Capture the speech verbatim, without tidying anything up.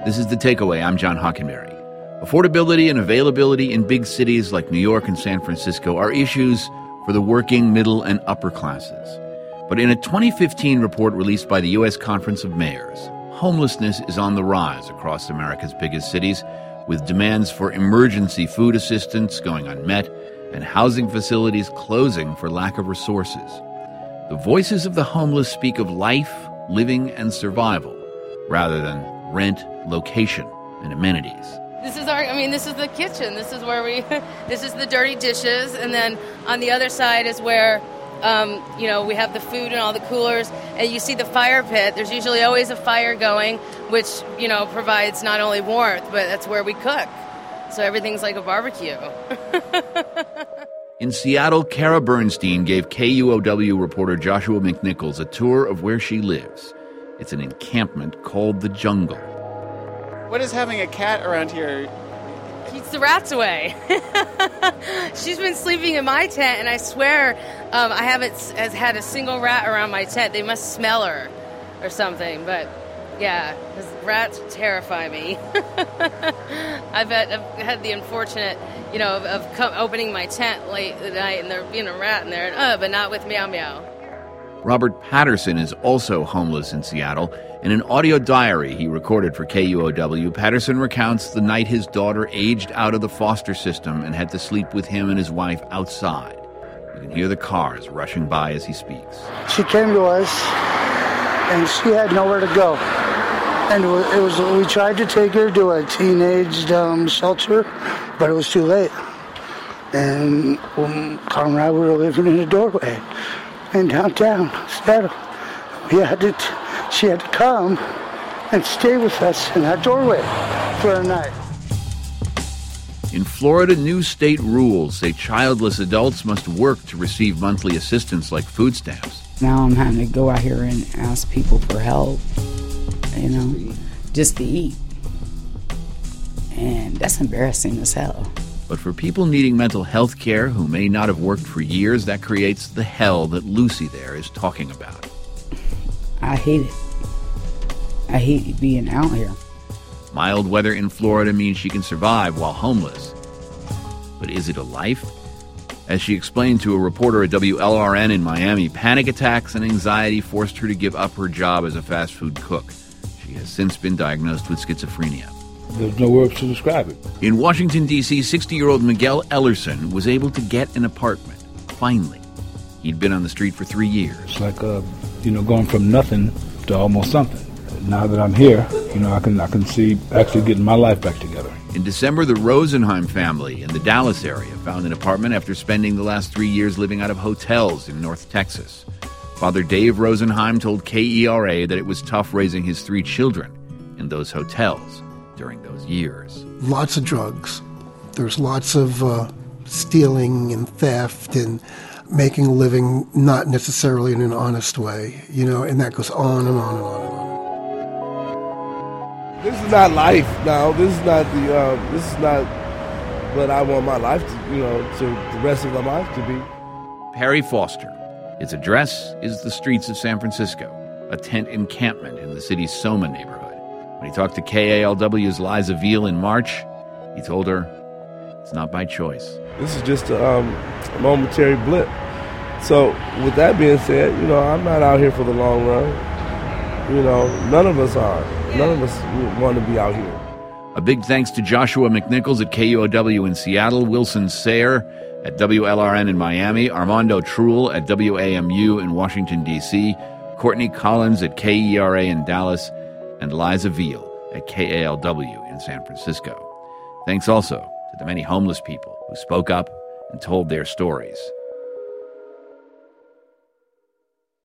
This is The Takeaway. I'm John Hockenberry. Affordability and availability in big cities like New York and San Francisco are issues for the working, middle, and upper classes. But in a twenty fifteen report released by the U S Conference of Mayors, homelessness is on the rise across America's biggest cities, with demands for emergency food assistance going unmet and housing facilities closing for lack of resources. The voices of the homeless speak of life, living, and survival, rather than rent, location, and amenities. This is our, I mean, this is the kitchen. This is where we, this is the dirty dishes. And then on the other side is where, um, you know, we have the food and all the coolers. And you see the fire pit. There's usually always a fire going, which, you know, provides not only warmth, but that's where we cook. So everything's like a barbecue. In Seattle, Kara Bernstein gave K U O W reporter Joshua McNichols a tour of where she lives. It's an encampment called The Jungle. What is having a cat around here? Keeps the rats away. She's been sleeping in my tent, and I swear um, I haven't has had a single rat around my tent. They must smell her or something. But, yeah, because rats terrify me. I've had, I've had the unfortunate, you know, of, of co- opening my tent late at night, and there being a rat in there, and, uh, but not with Meow Meow. Robert Patterson is also homeless in Seattle. In an audio diary he recorded for K U O W, Patterson recounts the night his daughter aged out of the foster system and had to sleep with him and his wife outside. You can hear the cars rushing by as he speaks. She came to us, and she had nowhere to go. And it was, it was we tried to take her to a teenage um, shelter, but it was too late. And um, Conrad, we were living in a doorway in downtown Seattle. We had to, t- she had to come and stay with us in that doorway for a night. In Florida, new state rules say childless adults must work to receive monthly assistance like food stamps. Now I'm having to go out here and ask people for help, you know, just to eat. And that's embarrassing as hell. But for people needing mental health care who may not have worked for years, that creates the hell that Lucy there is talking about. I hate it. I hate being out here. Mild weather in Florida means she can survive while homeless. But is it a life? As she explained to a reporter at W L R N in Miami, panic attacks and anxiety forced her to give up her job as a fast food cook. She has since been diagnosed with schizophrenia. There's no words to describe it. In Washington, D C, sixty-year-old Miguel Ellerson was able to get an apartment, finally. He'd been on the street for three years. It's like, uh, you know, going from nothing to almost something. Now that I'm here, you know, I can I can see actually getting my life back together. In December, the Rosenheim family in the Dallas area found an apartment after spending the last three years living out of hotels in North Texas. Father Dave Rosenheim told K E R A that it was tough raising his three children in those hotels during those years. Lots of drugs. There's lots of uh, stealing and theft and making a living not necessarily in an honest way, you know, and that goes on and on and on and on. This is not life now. This is not the. Uh, this is not what I want my life to, you know, to the rest of my life to be. Perry Foster. His address is the streets of San Francisco, a tent encampment in the city's Soma neighborhood. When he talked to K A L W's Liza Veal in March, he told her it's not by choice. This is just a, um, a momentary blip. So with that being said, you know, I'm not out here for the long run. You know, none of us are. None of us want to be out here. A big thanks to Joshua McNichols at K U O W in Seattle, Wilson Sayre at W L R N in Miami, Armando Truel at W A M U in Washington, D C, Courtney Collins at K E R A in Dallas, and Liza Veal at K A L W in San Francisco. Thanks also to the many homeless people who spoke up and told their stories.